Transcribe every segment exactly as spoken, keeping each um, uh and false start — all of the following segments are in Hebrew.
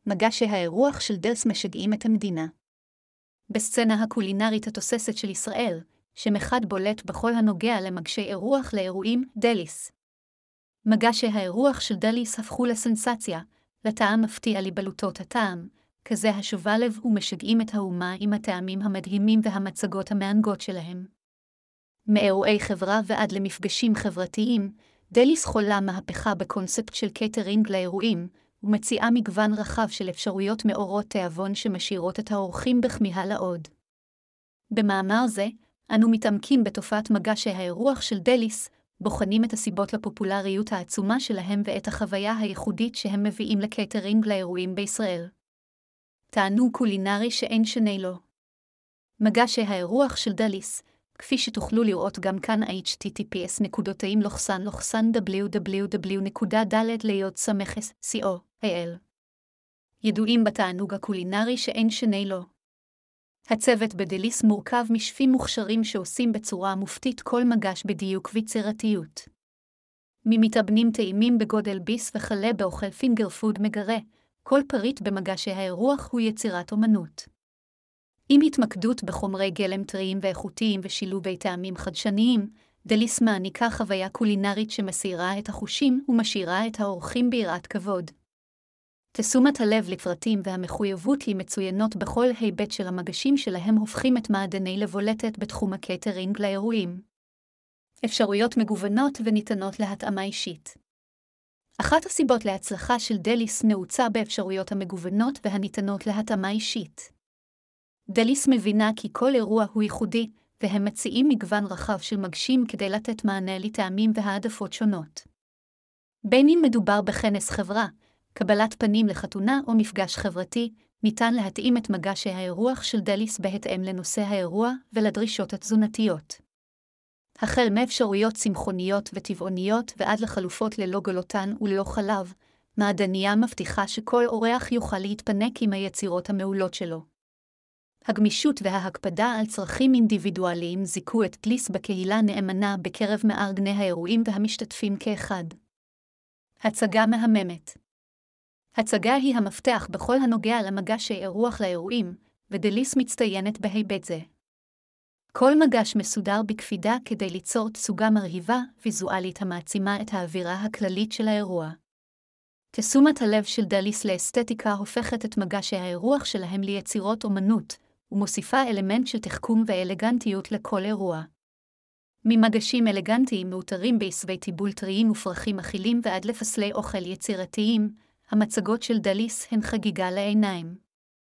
מגשי האירוח של דליס משגעים את המדינה. בסצנה הקולינרית התוססת של ישראל, שם אחד בולט בכל הנוגע למגשי אירוח לאירועים, דליס. מגשי האירוח של דליס הפכו לסנסציה, לטעם מפתיע לבלוטות הטעם, כזה השובה לב ומשגעים את האומה עם הטעמים המדהימים והמצגות המענגות שלהם. מאירועי חברה ועד למפגשים חברתיים, דליס חולה מהפכה בקונספט של קייטרינג לאירועים, ומציעה מגוון רחב של אפשרויות מאורות תיאבון שמשאירות את האורחים בכמיהה לעוד. במאמר זה, אנו מתעמקים בתופעת מגשי האירוח של דליס, בוחנים את הסיבות לפופולריות העצומה שלהם ואת החוויה הייחודית שהם מביאים לקייטרינג לאירועים בישראל. תענוג קולינרי שאין שני לו. מגשי האירוח של דליס, כפי שתוכלו לראות גם כאן אייץ' טי טי פי אס נקודתיים לוחסן לוחסן דאבליו דאבליו דאבליו נקודה דלת להיות סמכס סי או איי-אל. ידועים בתענוג הקולינרי שאין שני לו. הצוות בדליס מורכב משפים מוכשרים שעושים בצורה מופתית כל מגש בדיוק ויצירתיות. ממתאבנים טעימים בגודל ביס וכלה באוכל פינגר פוד מגרה, כל פריט במגשי האירוח הוא יצירת אומנות. עם התמקדות בחומרי גלם טריים ואיכותיים ושילובי טעמים חדשניים, דליס מעניקה חוויה קולינרית שמסעירה את החושים ומשאירה את האורחים ביראת כבוד. תשומת הלב לפרטים והמחויבות למצוינות בכל היבט של המגשים שלהם הופכים את מעדני לבולטת בתחום הקייטרינג לאירועים. אפשרויות מגוונות וניתנות להתאמה אישית. אחת הסיבות להצלחה של דליס נעוצה באפשרויות המגוונות והניתנות להתאמה אישית. דליס מבינה כי כל אירוע הוא ייחודי, והם מציעים מגוון רחב של מגשים כדי לתת מענה לטעמים והעדפות שונות. בין אם מדובר בכנס חברה, קבלת פנים לחתונה או מפגש חברתי, ניתן להתאים את מגשי האירוח של דליס בהתאם לנושא האירוע ולדרישות התזונתיות. החל מאפשרויות צמחוניות וטבעוניות ועד לחלופות ללא גלוטן וללא חלב, מעדניה מבטיחה שכל אורח יוכל להתפנק עם היצירות המעולות שלו. הגמישות וההקפדה על צרכים אינדיבידואליים זיכו את דליס בקהילה נאמנה בקרב מארגני האירועים והמשתתפים כאחד. הצגה מהממת. הצגה היא המפתח בכל הנוגע למגשי אירוח לאירועים, ודליס מצטיינת בהיבט זה. כל מגש מסודר בקפידה כדי ליצור תצוגה מרהיבה ויזואלית המעצימה את האווירה הכללית של האירוע. תשומת הלב של דליס לאסתטיקה הופכת את מגשי האירוח שלהם ליצירות אומנות, ומוסיפה אלמנט של תחכום ואלגנטיות לכל אירוע. ממגשים אלגנטיים מאותרים בעשבי טיבול טריים ופרחים אכילים ועד לפסלי אוכל יצירתיים, המצגות של דליס הן חגיגה לעיניים.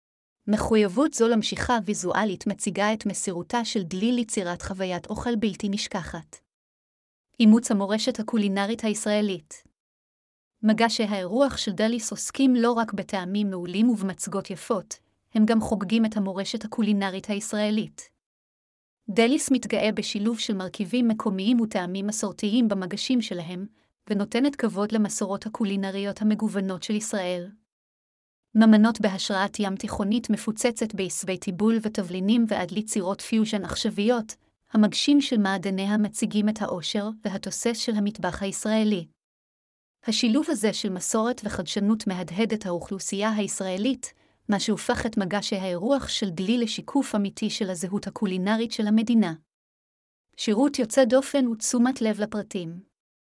מחויבות זו למשיכה ויזואלית מציגה את מסירותה של דלי ליצירת חוויית אוכל בלתי נשכחת. אימוץ המורשת הקולינרית הישראלית. מגשי האירוח של דליס עוסקים לא רק בטעמים מעולים ובמצגות יפות, הם גם חוגגים את המורשת הקולינרית הישראלית. דליס מתגאה בשילוב של מרכיבים מקומיים וטעמים מסורתיים במגשים שלהם, ונותנת כבוד למסורות הקולינריות המגוונות של ישראל. ממנות בהשראת ים תיכונית מפוצצת בעשבי טיבול ותבלינים ועד ליצירות פיוז'ן עכשוויות, המגשים של מעדניה מציגים את העושר והתוסס של המטבח הישראלי. השילוב הזה של מסורת וחדשנות מהדהד את האוכלוסייה הישראלית, מה שהופך את מגשי האירוח של דלי לשיקוף אמיתי של הזהות הקולינרית של המדינה. שירות יוצא דופן ותשומת לב לפרטים.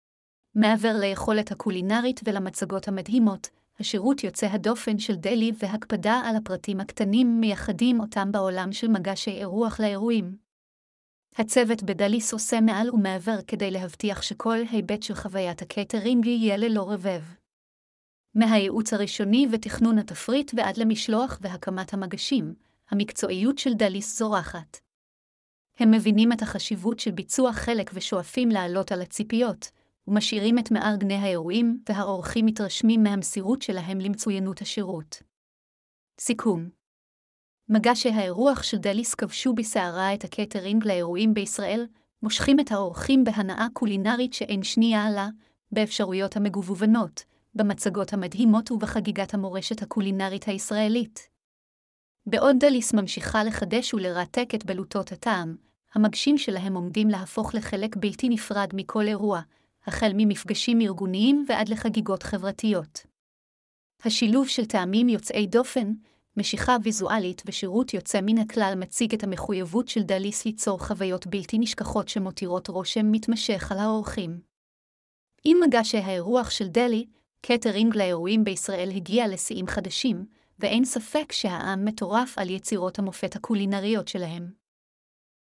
מעבר ליכולת הקולינרית ולמצגות המדהימות, השירות יוצא הדופן של דלי והקפדה על הפרטים הקטנים מייחדים אותם בעולם של מגשי אירוח לאירועים. הצוות בדליס עושה מעל ומעבר כדי להבטיח שכל היבט של חוויית הקייטרינג יהיה ללא רבב. מהייעוץ הראשוני ותכנון התפריט ועד למשלוח והקמת המגשים, המקצועיות של דליס זורחת. הם מבינים את החשיבות של ביצוע חלק ושואפים לעלות על הציפיות, ומשאירים את מארגני האירועים והאורחים מתרשמים מהמסירות שלהם למצוינות השירות. סיכום. מגשי האירוח של דליס כבשו בסערה את הקייטרינג לאירועים בישראל, מושכים את האורחים בהנאה קולינרית שאין שנייה לה, באפשרויות המגוונות, במצגות המדהימות ובחגיגת המורשת הקולינרית הישראלית. בעוד דליס ממשיכה לחדש ולרתק את בלוטות הטעם, המגשים שלהם עומדים להפוך לחלק בלתי נפרד מכל אירוע, החל ממפגשים ארגוניים ועד לחגיגות חברתיות. השילוב של טעמים יוצאי דופן, משיכה ויזואלית ושירות יוצא מן הכלל מציג את המחויבות של דליס ליצור חוויות בלתי נשכחות שמותירות רושם מתמשך על האורחים. עם מגשי האירוח של דלי, קטרינג לאירועים בישראל הגיע לשיאים חדשים, ואין ספק שהעם מטורף על יצירות המופת הקולינריות שלהם.